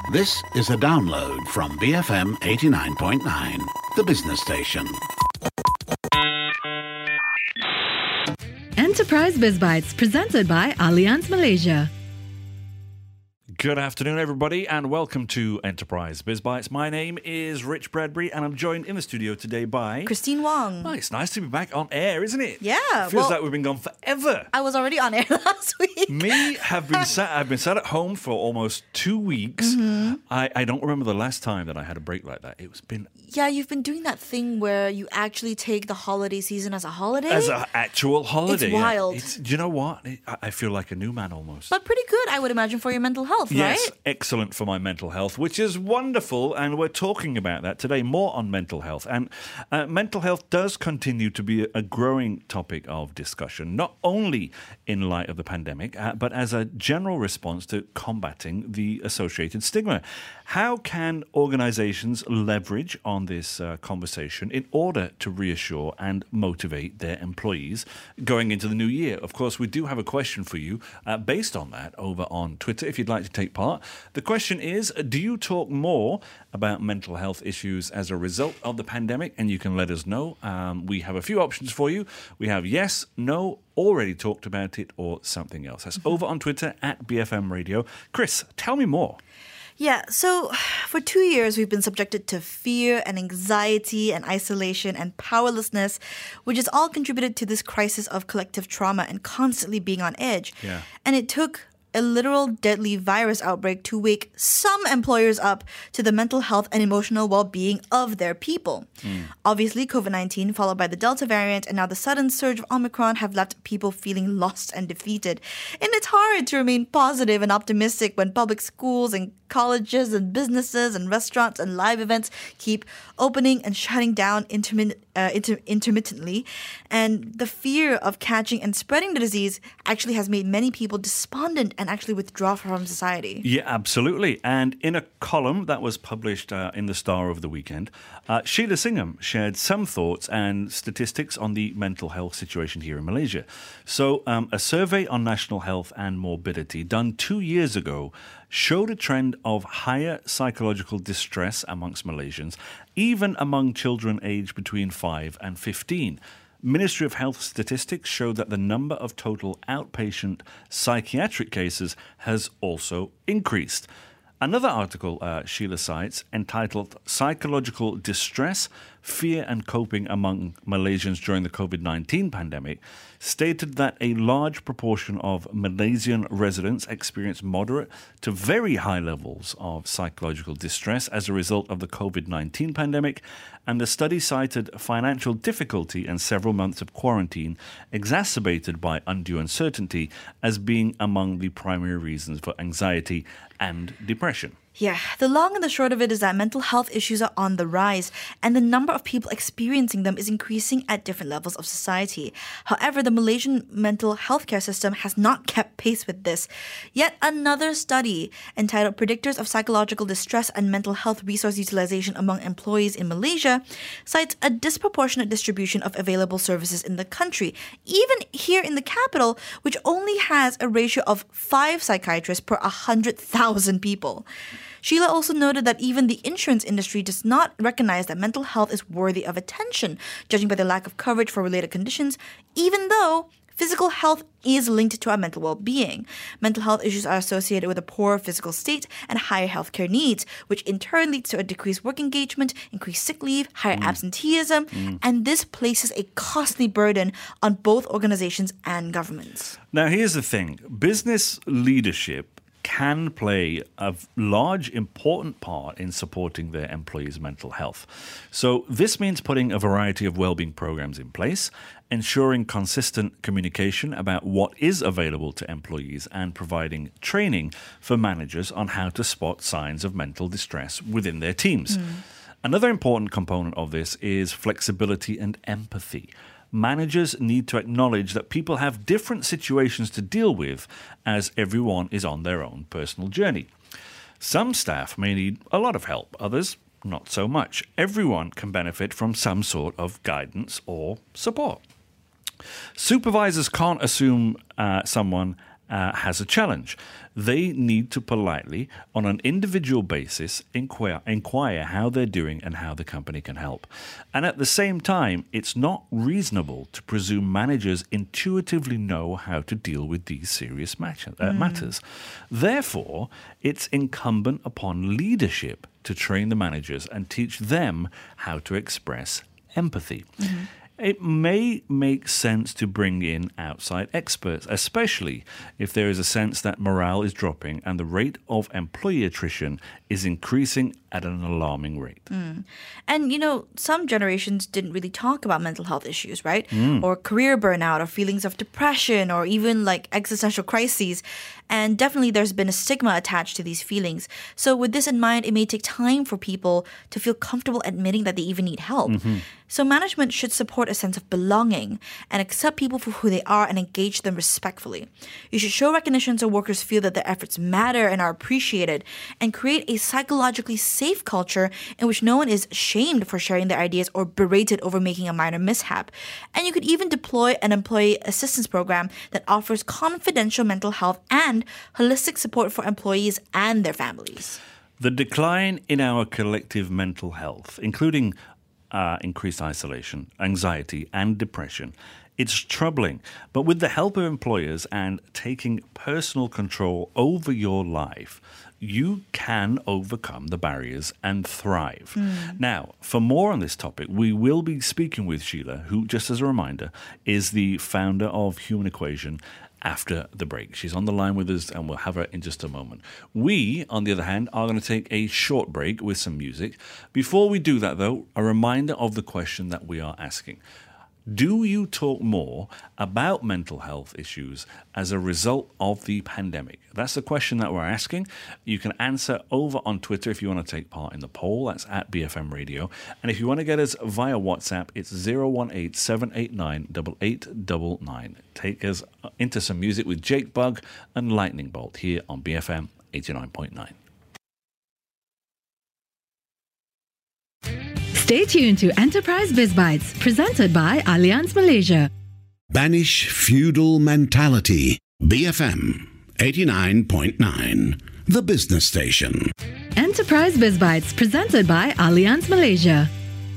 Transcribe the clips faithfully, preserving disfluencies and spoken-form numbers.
This is a download from B F M eighty-nine point nine, the business station. Enterprise BizBytes, presented by Allianz Malaysia. Good afternoon, everybody, and welcome to Enterprise BizBytes. My name is Rich Bradbury, and I'm joined in the studio today by Christine Wong. Oh, it's nice to be back on air, isn't it? Yeah. Feels well, like we've been gone forever. I was already on air last week. Me have been sat. I've been sat at home for almost two weeks. Mm-hmm. I, I don't remember the last time that I had a break like that. It's been Yeah, you've been doing that thing where you actually take the holiday season as a holiday. as an actual holiday. It's wild. It's, do you know what? I, I feel like a new man almost. But pretty good, I would imagine, for your mental health, Yes, right? excellent for my mental health, which is wonderful, and we're talking about that today, more on mental health. And uh, mental health does continue to be a growing topic of discussion, not only in light of the pandemic, uh, but as a general response to combating the associated stigma. How can organizations leverage on this uh, conversation in order to reassure and motivate their employees going into the new year? Of course, we do have a question for you uh, based on that over on Twitter, if you'd like to take part. The question is, do you talk more about mental health issues as a result of the pandemic? And you can let us know. Um, we have a few options for you. We have yes, no, already talked about it, or something else. That's over on Twitter at B F M Radio. Chris, tell me more. Yeah, so for two years, we've been subjected to fear and anxiety and isolation and powerlessness, which has all contributed to this crisis of collective trauma and constantly being on edge. Yeah. And it took a literal deadly virus outbreak to wake some employers up to the mental health and emotional well-being of their people. Mm. Obviously, covid nineteen, followed by the Delta variant, and now the sudden surge of Omicron have left people feeling lost and defeated. And it's hard to remain positive and optimistic when public schools and colleges and businesses and restaurants and live events keep opening and shutting down intermittent, uh, inter- intermittently. And the fear of catching and spreading the disease actually has made many people despondent and actually withdraw from society. Yeah, absolutely. And in a column that was published uh, in the Star over the weekend, uh, Sheila Singham shared some thoughts and statistics on the mental health situation here in Malaysia. So um, a survey on national health and morbidity done two years ago showed a trend of higher psychological distress amongst Malaysians, even among children aged between five and fifteen. Ministry of Health statistics show that the number of total outpatient psychiatric cases has also increased. Another article uh, Sheila cites, entitled Psychological Distress, Fear and Coping Among Malaysians During the covid nineteen Pandemic, stated that a large proportion of Malaysian residents experience moderate to very high levels of psychological distress as a result of the covid nineteen pandemic, and the study cited financial difficulty and several months of quarantine exacerbated by undue uncertainty as being among the primary reasons for anxiety and depression. Yeah, the long and the short of it is that mental health issues are on the rise, and the number of people experiencing them is increasing at different levels of society. However, the Malaysian mental health care system has not kept pace with this. Yet another study entitled Predictors of Psychological Distress and Mental Health Resource Utilization Among Employees in Malaysia cites a disproportionate distribution of available services in the country, even here in the capital, which only has a ratio of five psychiatrists per one hundred thousand people. Sheila also noted that even the insurance industry does not recognize that mental health is worthy of attention, judging by the lack of coverage for related conditions, even though physical health is linked to our mental well-being. Mental health issues are associated with a poor physical state and higher healthcare needs, which in turn leads to a decreased work engagement, increased sick leave, higher mm. absenteeism, mm. and this places a costly burden on both organizations and governments. Now, here's the thing. Business leadership can play a large, important part in supporting their employees' mental health. So this means putting a variety of well-being programs in place, ensuring consistent communication about what is available to employees, and providing training for managers on how to spot signs of mental distress within their teams. Mm. Another important component of this is flexibility and empathy. Managers need to acknowledge that people have different situations to deal with, as everyone is on their own personal journey. Some staff may need a lot of help, others not so much. Everyone can benefit from some sort of guidance or support. Supervisors can't assume uh, someone uh, has a challenge. They need to politely, on an individual basis, inquire, inquire how they're doing and how the company can help. And at the same time, it's not reasonable to presume managers intuitively know how to deal with these serious match- uh, mm. matters. Therefore, it's incumbent upon leadership to train the managers and teach them how to express empathy. Mm-hmm. It may make sense to bring in outside experts, especially if there is a sense that morale is dropping and the rate of employee attrition is increasing at an alarming rate. Mm. And, you know, some generations didn't really talk about mental health issues, right? Mm. Or career burnout or feelings of depression or even like existential crises. And definitely there's been a stigma attached to these feelings. So with this in mind, it may take time for people to feel comfortable admitting that they even need help. Mm-hmm. So management should support a sense of belonging and accept people for who they are and engage them respectfully. You should show recognition so workers feel that their efforts matter and are appreciated, and create a psychologically safe culture in which no one is shamed for sharing their ideas or berated over making a minor mishap. And you could even deploy an employee assistance program that offers confidential mental health and holistic support for employees and their families. The decline in our collective mental health, including Uh, increased isolation, anxiety, and depression. It's troubling, but with the help of employers and taking personal control over your life, you can overcome the barriers and thrive. Mm. Now, for more on this topic, we will be speaking with Sheila, who, just as a reminder, is the founder of Human Equation, after the break. She's on the line with us and we'll have her in just a moment. We, on the other hand, are going to take a short break with some music. Before we do that, though, a reminder of the question that we are asking. Do you talk more about mental health issues as a result of the pandemic? That's the question that we're asking. You can answer over on Twitter if you want to take part in the poll. That's at B F M Radio. And if you want to get us via WhatsApp, it's zero one eight seven eight nine eight eight nine nine. Take us into some music with Jake Bugg and Lightning Bolt here on B F M eighty-nine point nine. Stay tuned to Enterprise Biz Bites, presented by Allianz Malaysia. Banish feudal mentality. B F M eighty-nine point nine, the business station. Enterprise Biz Bites, presented by Allianz Malaysia.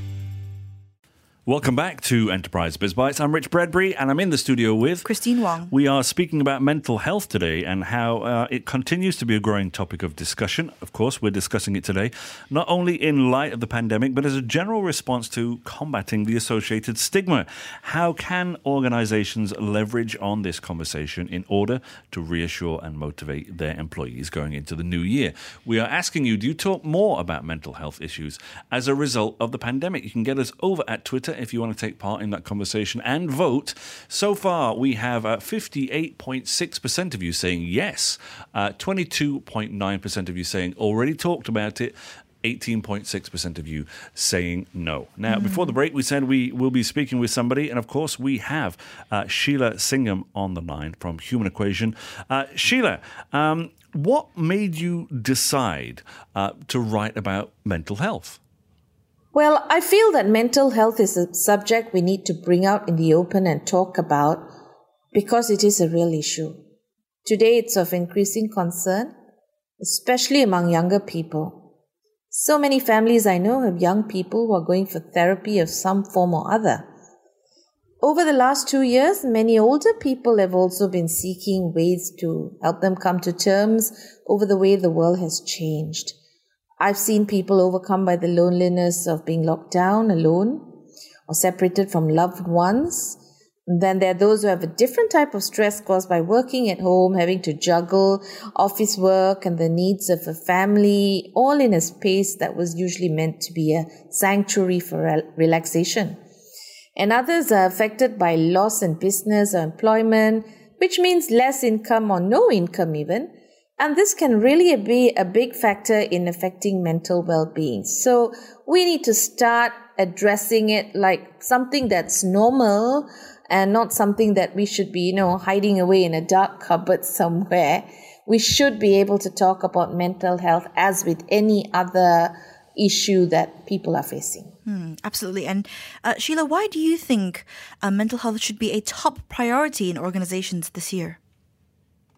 Welcome back to Enterprise Biz Bites. I'm Rich Bradbury and I'm in the studio with Christine Wong. We are speaking about mental health today and how uh, it continues to be a growing topic of discussion. Of course, we're discussing it today, not only in light of the pandemic, but as a general response to combating the associated stigma. How can organizations leverage on this conversation in order to reassure and motivate their employees going into the new year? We are asking you, do you talk more about mental health issues as a result of the pandemic? You can get us over at Twitter if you want to take part in that conversation and vote. So far, we have uh, fifty-eight point six percent of you saying yes, uh, twenty-two point nine percent of you saying already talked about it, eighteen point six percent of you saying no. Now, mm. before the break, we said we will be speaking with somebody, and of course, we have uh, Sheila Singham on the line from Human Equation. Uh, Sheila, um, what made you decide uh, to write about mental health? Well, I feel that mental health is a subject we need to bring out in the open and talk about because it is a real issue. Today, it's of increasing concern, especially among younger people. So many families I know have young people who are going for therapy of some form or other. Over the last two years, many older people have also been seeking ways to help them come to terms over the way the world has changed. I've seen people overcome by the loneliness of being locked down alone or separated from loved ones. And then there are those who have a different type of stress caused by working at home, having to juggle office work and the needs of a family, all in a space that was usually meant to be a sanctuary for rel- relaxation. And others are affected by loss in business or employment, which means less income or no income even. And this can really be a big factor in affecting mental well-being. So we need to start addressing it like something that's normal and not something that we should be, you know, hiding away in a dark cupboard somewhere. We should be able to talk about mental health as with any other issue that people are facing. Hmm, absolutely. And uh, Sheila, why do you think uh, mental health should be a top priority in organizations this year?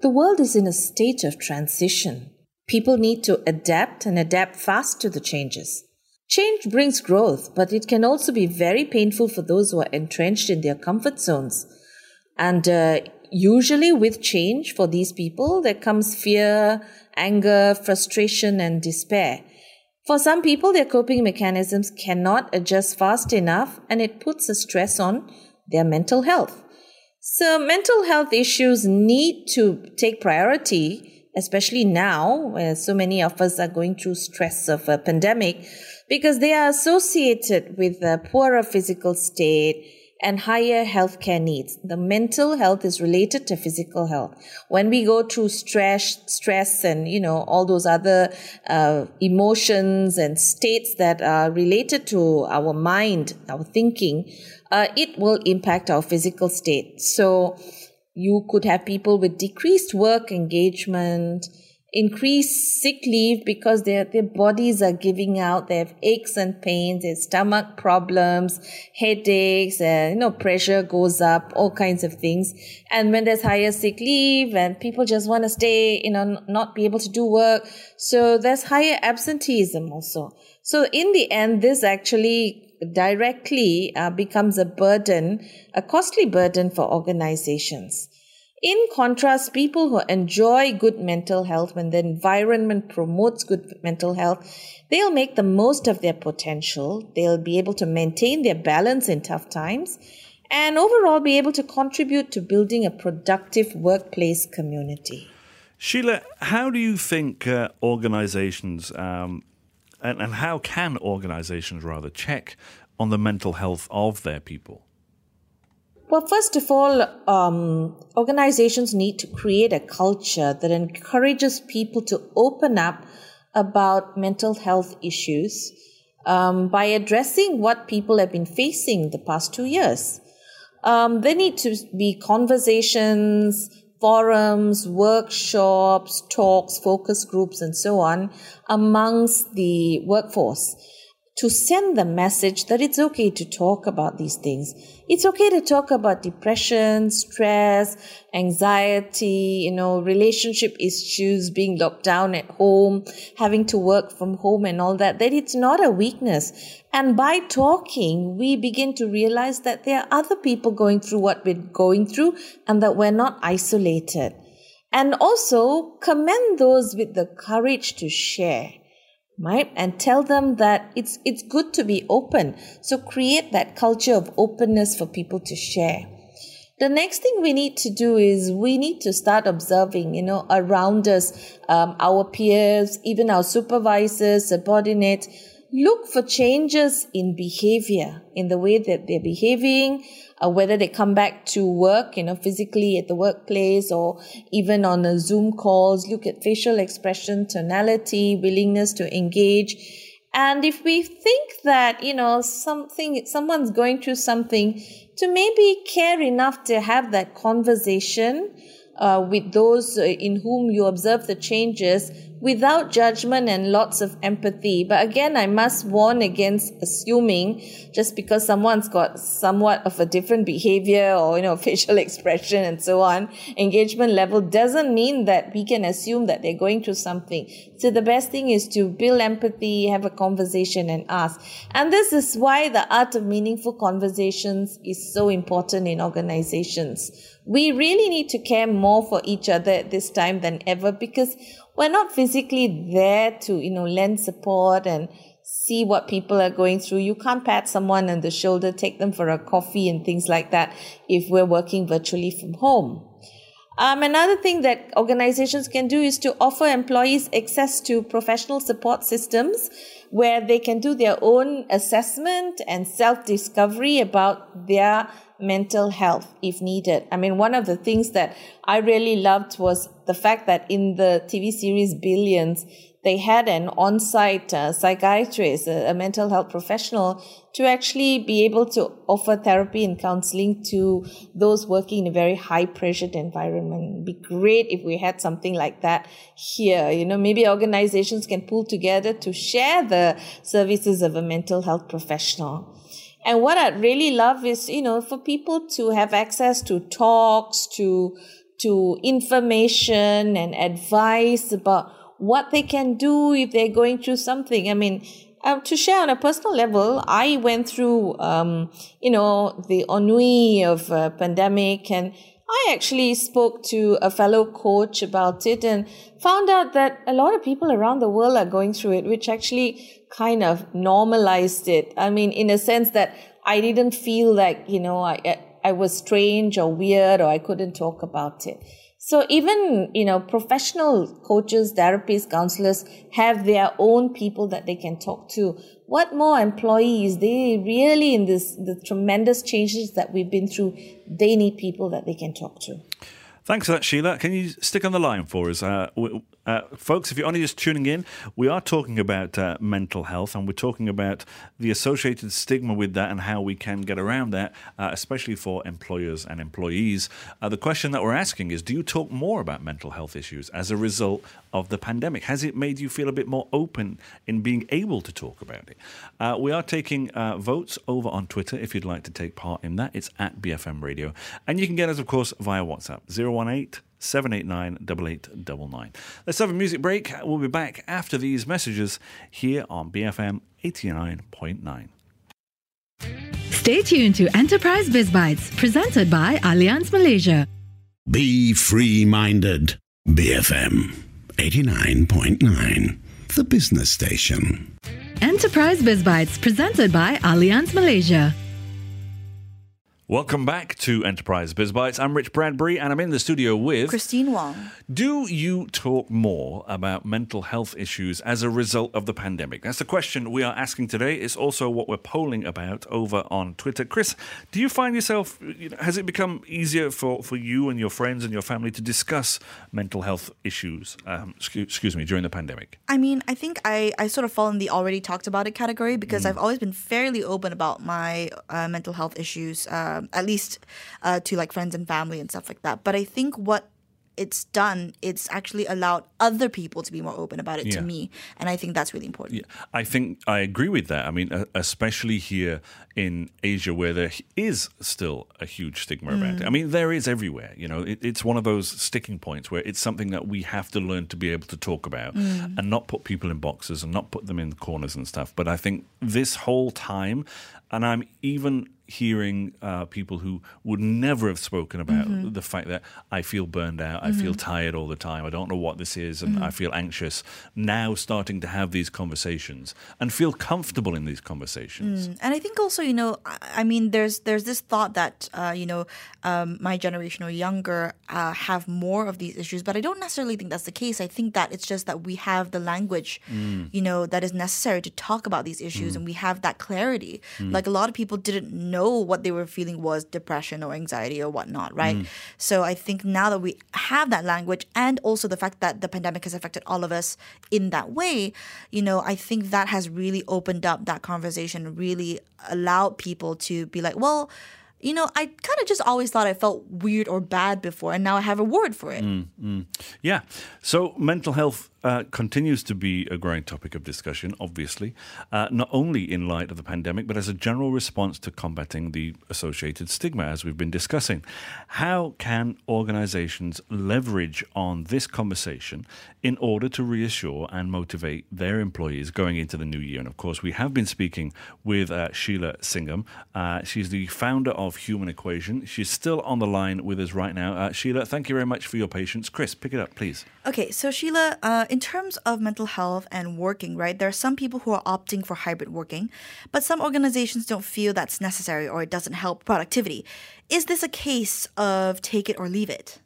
the world is in a state of transition. People need to adapt and adapt fast to the changes. Change brings growth, but it can also be very painful for those who are entrenched in their comfort zones. And uh, usually with change for these people, there comes fear, anger, frustration, and despair. For some people, their coping mechanisms cannot adjust fast enough, and it puts a stress on their mental health. So mental health issues need to take priority, especially now, where so many of us are going through stress of a pandemic, because they are associated with a poorer physical state and higher healthcare needs. The mental health is related to physical health. When we go through stress, stress and, you know, all those other uh, emotions and states that are related to our mind, our thinking, uh, it will impact our physical state. So you could have people with decreased work engagement, increased sick leave because their, their bodies are giving out, they have aches and pains, their stomach problems, headaches, uh, you know, pressure goes up, all kinds of things. And when there's higher sick leave and people just want to stay, you know, not be able to do work, so there's higher absenteeism also. So in the end, this actually directly uh, becomes a burden, a costly burden for organizations. In contrast, people who enjoy good mental health, when the environment promotes good mental health, they'll make the most of their potential. They'll be able to maintain their balance in tough times and overall be able to contribute to building a productive workplace community. Sheila, how do you think uh, organizations, um, and, and how can organizations rather check on the mental health of their people? Well, first of all, um, organizations need to create a culture that encourages people to open up about mental health issues um, by addressing what people have been facing the past two years. Um, there need to be conversations, forums, workshops, talks, focus groups, and so on amongst the workforce, to send the message that it's okay to talk about these things. It's okay to talk about depression, stress, anxiety, you know, relationship issues, being locked down at home, having to work from home and all that, that it's not a weakness. And by talking, we begin to realize that there are other people going through what we're going through and that we're not isolated. And also commend those with the courage to share. Right? And tell them that it's it's good to be open. So create that culture of openness for people to share. The next thing we need to do is we need to start observing, you know, around us, um, our peers, even our supervisors, subordinates. Look for changes in behavior, in the way that they're behaving, uh, whether they come back to work, you know, physically at the workplace or even on a Zoom calls. Look at facial expression, tonality, willingness to engage. And if we think that, you know, something, someone's going through something, to maybe care enough to have that conversation uh, with those in whom you observe the changes without judgment and lots of empathy. But again, I must warn against assuming just because someone's got somewhat of a different behavior or, you know, facial expression and so on, engagement level doesn't mean that we can assume that they're going through something. So the best thing is to build empathy, have a conversation and ask. And this is why the art of meaningful conversations is so important in organizations. We really need to care more for each other at this time than ever, because we're not physically there to, you know, lend support and see what people are going through. You can't pat someone on the shoulder, take them for a coffee and things like that if we're working virtually from home. Um, another thing that organizations can do is to offer employees access to professional support systems where they can do their own assessment and self-discovery about their mental health if needed. I mean, one of the things that I really loved was the fact that in the T V series Billions, they had an on-site uh, psychiatrist, a, a mental health professional, to actually be able to offer therapy and counseling to those working in a very high-pressured environment. It'd be great if we had something like that here. You know, maybe organizations can pull together to share the services of a mental health professional. And what I'd really love is, you know, for people to have access to talks, to to information and advice about what they can do if they're going through something. I mean, um, to share on a personal level, I went through, um, you know, the ennui of a pandemic, and I actually spoke to a fellow coach about it and found out that a lot of people around the world are going through it, which actually kind of normalized it. I mean, in a sense that I didn't feel like, you know, I, I was strange or weird or I couldn't talk about it. So even, you know, professional coaches, therapists, counselors have their own people that they can talk to. What more employees? They really, in this, the tremendous changes that we've been through, they need people that they can talk to. Thanks for that, Sheila. Can you stick on the line for us? Uh, uh, folks, if you're only just tuning in, we are talking about uh, mental health, and we're talking about the associated stigma with that and how we can get around that, uh, especially for employers and employees. Uh, the question that we're asking is, do you talk more about mental health issues as a result of the pandemic? Has it made you feel a bit more open in being able to talk about it? Uh, we are taking uh, votes over on Twitter if you'd like to take part in that. It's at B F M Radio. And you can get us, of course, via WhatsApp, zero one eight, seven eight nine, eight eight nine nine. Let's have a music break. We'll be back after these messages here on B F M eighty-nine point nine. Stay tuned to Enterprise Biz Bites, presented by Allianz Malaysia. Be free-minded. B F M eighty-nine point nine, the business station. Enterprise Biz Bites, presented by Allianz Malaysia. Welcome back to Enterprise Biz Bites. I'm Rich Bradbury, and I'm in the studio with Christine Wong. Do you talk more about mental health issues as a result of the pandemic? That's the question we are asking today. It's also what we're polling about over on Twitter. Chris, do you find yourself, you know, has it become easier for, for you and your friends and your family to discuss mental health issues, um, excuse, excuse me, during the pandemic? I mean, I think I, I sort of fall in the already talked about it category because mm. I've always been fairly open about my uh, mental health issues, uh, at least uh, to like friends and family and stuff like that. But I think what it's done, it's actually allowed other people to be more open about it yeah. to me. And I think that's really important. Yeah. I think I agree with that. I mean, uh, especially here in Asia where there is still a huge stigma mm. about it. I mean, there is everywhere. You know, it, it's one of those sticking points where it's something that we have to learn to be able to talk about mm. and not put people in boxes and not put them in corners and stuff. But I think this whole time, and I'm even hearing uh, people who would never have spoken about mm-hmm. the fact that I feel burned out, I mm-hmm. feel tired all the time, I don't know what this is, and mm-hmm. I feel anxious, now starting to have these conversations and feel comfortable in these conversations. Mm. And I think also, you know, I, I mean, there's there's this thought that, uh, you know, um, my generation or younger uh, have more of these issues, but I don't necessarily think that's the case. I think that it's just that we have the language, mm. you know, that is necessary to talk about these issues, mm. and we have that clarity. Mm. Like a lot of people didn't know know what they were feeling was depression or anxiety or whatnot, right? Mm. So I think now that we have that language and also the fact that the pandemic has affected all of us in that way, you know, I think that has really opened up that conversation, really allowed people to be like, well, you know, I kind of just always thought I felt weird or bad before, and now I have a word for it. Mm, mm. Yeah. So mental health uh, continues to be a growing topic of discussion, obviously, uh, not only in light of the pandemic, but as a general response to combating the associated stigma, as we've been discussing. How can organizations leverage on this conversation in order to reassure and motivate their employees going into the new year? And of course, we have been speaking with uh, Sheila Singham. Uh, she's the founder of Human Equation. She's still on the line with us right now. Uh, Sheila, thank you very much for your patience. Chris, pick it up, please. Okay, so Sheila, uh, in terms of mental health and working, right, there are some people who are opting for hybrid working, but some organizations don't feel that's necessary or it doesn't help productivity. Is this a case of take it or leave it?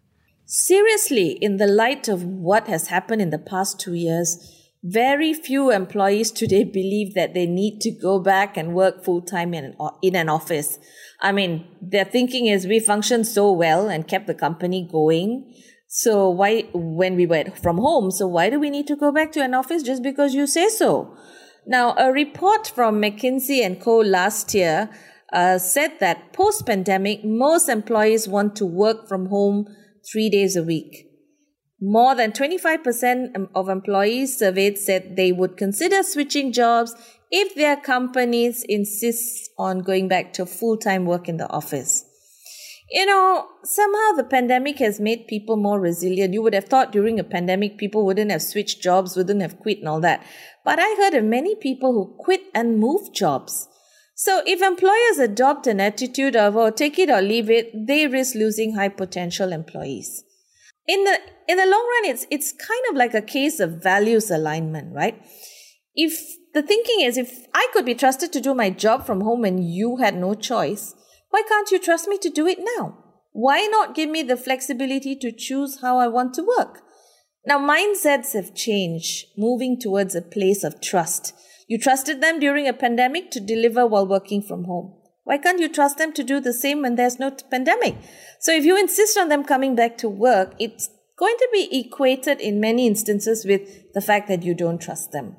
Seriously, in the light of what has happened in the past two years, very few employees today believe that they need to go back and work full-time in an, in an office. I mean, their thinking is we functioned so well and kept the company going. So why, when we were from home, so why do we need to go back to an office just because you say so? Now, a report from McKinsey and Co. last year uh, said that post-pandemic, most employees want to work from home three days a week. More than twenty-five percent of employees surveyed said they would consider switching jobs if their companies insist on going back to full-time work in the office. You know, somehow the pandemic has made people more resilient. You would have thought during a pandemic, people wouldn't have switched jobs, wouldn't have quit and all that. But I heard of many people who quit and moved jobs. So if employers adopt an attitude of, oh, take it or leave it, they risk losing high potential employees. In the in the long run, it's it's kind of like a case of values alignment, right? If the thinking is, if I could be trusted to do my job from home and you had no choice, why can't you trust me to do it now? Why not give me the flexibility to choose how I want to work? Now, mindsets have changed, moving towards a place of trust. You trusted them during a pandemic to deliver while working from home. Why can't you trust them to do the same when there's no pandemic? So if you insist on them coming back to work, it's going to be equated in many instances with the fact that you don't trust them.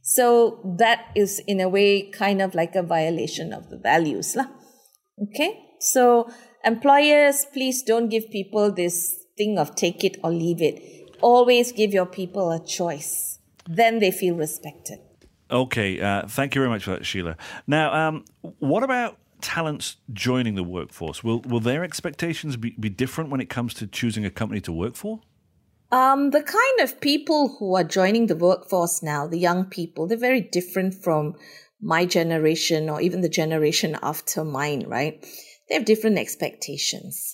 So that is, in a way, kind of like a violation of the values. Okay? So employers, please don't give people this thing of take it or leave it. Always give your people a choice. Then they feel respected. Okay, uh, thank you very much for that, Sheila. Now, um, what about talents joining the workforce? Will will their expectations be, be different when it comes to choosing a company to work for? Um, the kind of people who are joining the workforce now, the young people, they're very different from my generation or even the generation after mine, right? They have different expectations.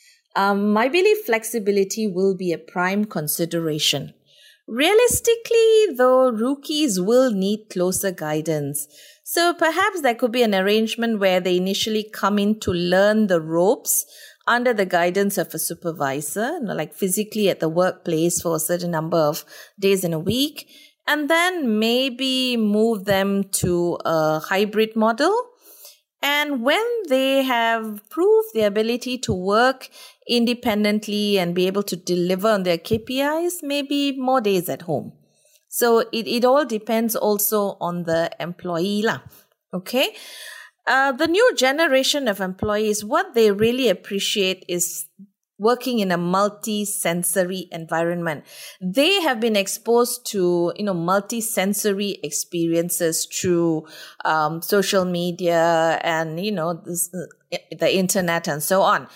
Um, I believe flexibility will be a prime consideration. Realistically, though, rookies will need closer guidance. So perhaps there could be an arrangement where they initially come in to learn the ropes under the guidance of a supervisor, you know, like physically at the workplace for a certain number of days in a week, and then maybe move them to a hybrid model. And when they have proved the ability to work independently and be able to deliver on their K P Is, maybe more days at home. So it, it all depends also on the employee lah. Okay. Uh, the new generation of employees, what they really appreciate is working in a multi-sensory environment. They have been exposed to, you know, multi-sensory experiences through um, social media and, you know, this, the internet and so on.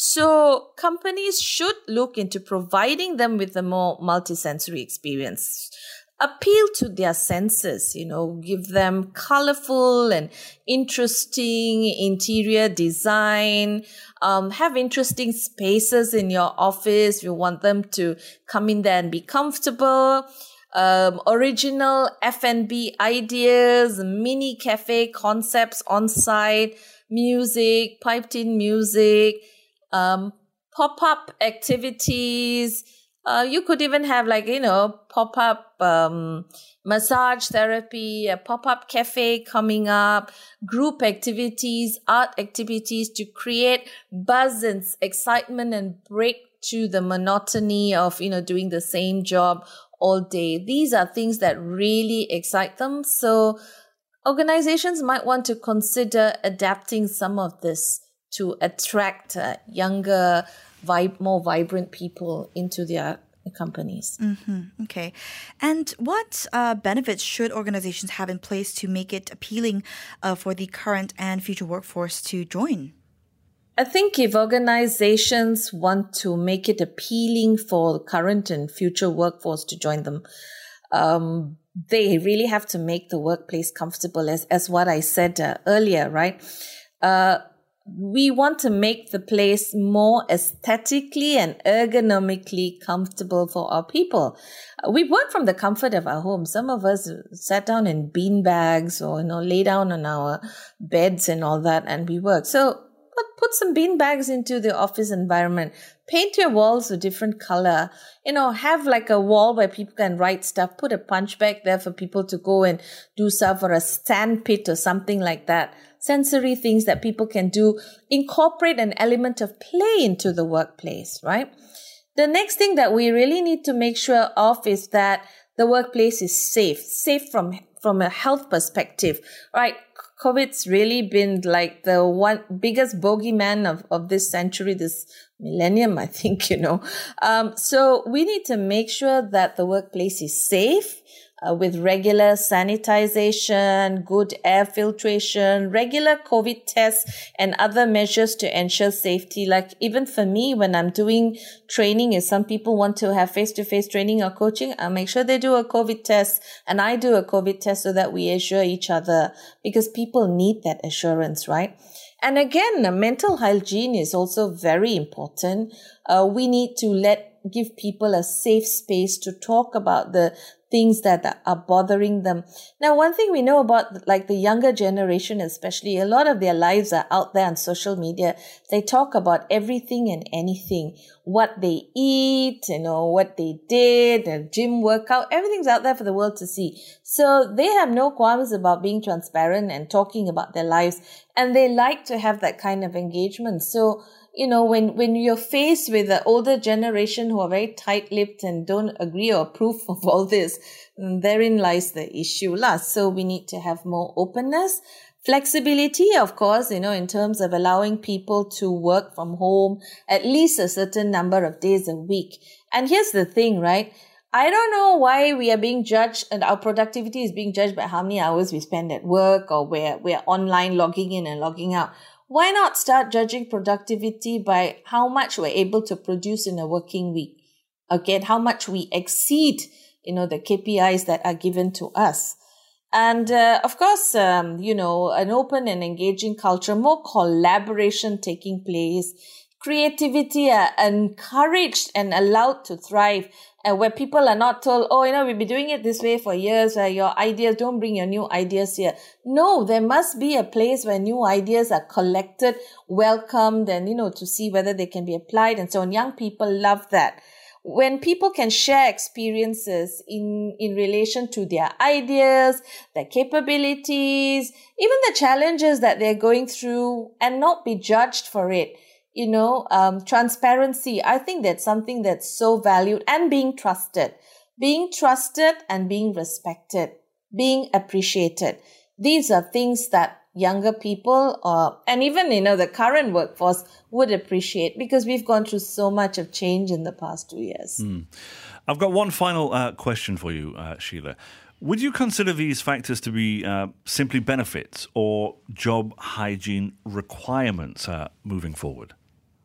So companies should look into providing them with a more multi-sensory experience. Appeal to their senses, you know, give them colorful and interesting interior design, um, have interesting spaces in your office. You want them to come in there and be comfortable. Um, original F and B ideas, mini cafe concepts on site, music, piped in music, um, pop-up activities. Uh, you could even have like, you know, pop-up um, massage therapy, a pop-up cafe coming up, group activities, art activities to create buzz and excitement and break to the monotony of, you know, doing the same job all day. These are things that really excite them. So organizations might want to consider adapting some of this to attract uh, younger, vib- more vibrant people into their companies. Mm-hmm. Okay. And what uh, benefits should organizations have in place to make it appealing uh, for the current and future workforce to join? I think if organizations want to make it appealing for the current and future workforce to join them, um, they really have to make the workplace comfortable, as, as what I said uh, earlier, right? Uh, we want to make the place more aesthetically and ergonomically comfortable for our people. Uh, we work from the comfort of our home. Some of us sat down in bean bags or, you know, lay down on our beds and all that, and we work. So But put some bean bags into the office environment. Paint your walls a different color. You know, have like a wall where people can write stuff. Put a punch bag there for people to go and do stuff, or a sand pit or something like that. Sensory things that people can do. Incorporate an element of play into the workplace, right? The next thing that we really need to make sure of is that the workplace is safe. Safe from, from a health perspective, right? COVID's really been like the one biggest bogeyman of, of this century, this millennium, I think, you know. Um, so we need to make sure that the workplace is safe. uh, with regular sanitization, good air filtration, regular COVID tests, and other measures to ensure safety. Like even for me, when I'm doing training, if some people want to have face-to-face training or coaching, I make sure they do a COVID test and I do a COVID test so that we assure each other, because people need that assurance, right? And again, mental hygiene is also very important. Uh, we need to let give people a safe space to talk about the things that are bothering them. Now, one thing we know about like the younger generation, especially, a lot of their lives are out there on social media. They talk about everything and anything, what they eat, you know, what they did, their gym workout, everything's out there for the world to see. So they have no qualms about being transparent and talking about their lives, and they like to have that kind of engagement. So, you know, when, when you're faced with the older generation who are very tight-lipped and don't agree or approve of all this, therein lies the issue lah. So we need to have more openness, flexibility, of course, you know, in terms of allowing people to work from home at least a certain number of days a week. And here's the thing, right? I don't know why we are being judged and our productivity is being judged by how many hours we spend at work or where we're online logging in and logging out. Why not start judging productivity by how much we're able to produce in a working week? Again, how much we exceed, you know, the K P Is that are given to us. And, uh, of course, um, you know, an open and engaging culture, more collaboration taking place, creativity are encouraged and allowed to thrive, and where people are not told, oh, you know, we've been doing it this way for years, where your ideas, don't bring your new ideas here. No, there must be a place where new ideas are collected, welcomed, and, you know, to see whether they can be applied. And so on. Young people love that. When people can share experiences in, in relation to their ideas, their capabilities, even the challenges that they're going through, and not be judged for it. You know, um, transparency, I think that's something that's so valued, and being trusted, being trusted and being respected, being appreciated. These are things that younger people uh, and even, you know, the current workforce would appreciate, because we've gone through so much of change in the past two years. Mm. I've got one final uh, question for you, uh, Sheila. Would you consider these factors to be uh, simply benefits or job hygiene requirements uh, moving forward?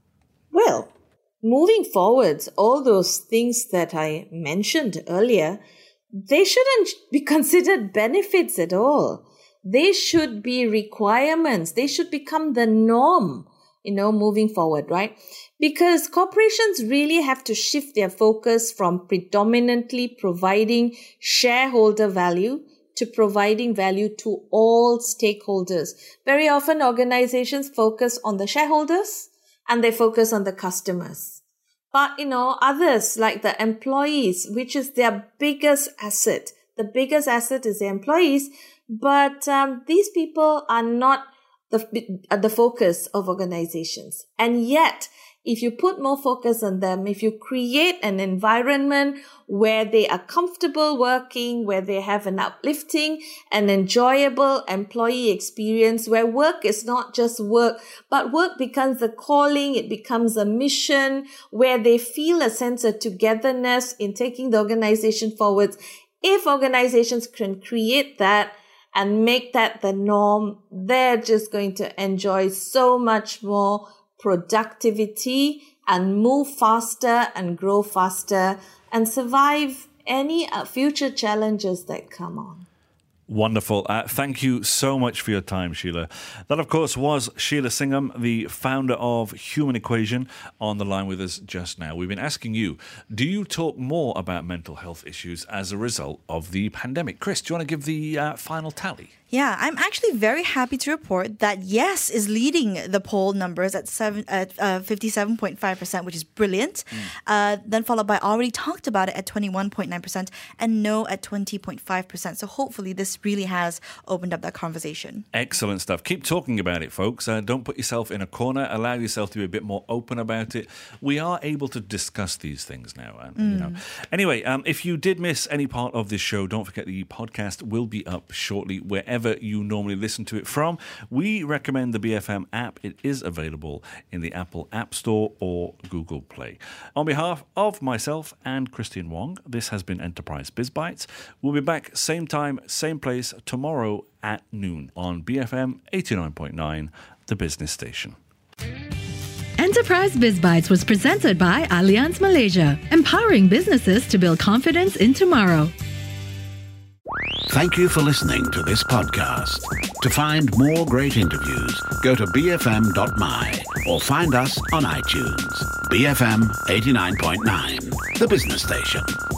Well, moving forwards, all those things that I mentioned earlier, they shouldn't be considered benefits at all. They should be requirements. They should become the norm, you know, moving forward, right? Because corporations really have to shift their focus from predominantly providing shareholder value to providing value to all stakeholders. Very often organizations focus on the shareholders and they focus on the customers. But, you know, others like the employees, which is their biggest asset. The biggest asset is the employees. But um, these people are not the, the focus of organizations. And yet, if you put more focus on them, if you create an environment where they are comfortable working, where they have an uplifting and enjoyable employee experience, where work is not just work, but work becomes a calling, it becomes a mission, where they feel a sense of togetherness in taking the organization forwards. If organizations can create that and make that the norm, they're just going to enjoy so much more productivity and move faster and grow faster and survive any future challenges that come on. Wonderful. Uh, thank you so much for your time, Sheila. That, of course, was Sheila Singham, the founder of Human Equation, on the line with us just now. We've been asking you, do you talk more about mental health issues as a result of the pandemic? Chris, do you want to give the uh, final tally? Yeah, I'm actually very happy to report that yes is leading the poll numbers at seven at uh, fifty-seven point five percent, which is brilliant. Mm. Uh, then followed by already talked about it at twenty-one point nine percent and no at twenty point five percent. So hopefully this really has opened up that conversation. Excellent stuff. Keep talking about it, folks. Uh, don't put yourself in a corner. Allow yourself to be a bit more open about it. We are able to discuss these things now. And, mm. you know. Anyway, um, if you did miss any part of this show, don't forget the podcast will be up shortly wherever wherever you normally listen to it from. We recommend the B F M app. It is available in the Apple App Store or Google Play. On behalf of myself and Christian Wong, this has been Enterprise Biz Bites. We'll be back same time, same place tomorrow at noon on B F M eighty-nine point nine, the business station. Enterprise Biz Bites was presented by Allianz Malaysia, empowering businesses to build confidence in tomorrow. Thank you for listening to this podcast. To find more great interviews, go to b f m dot m y or find us on iTunes. B F M eighty-nine point nine, the business station.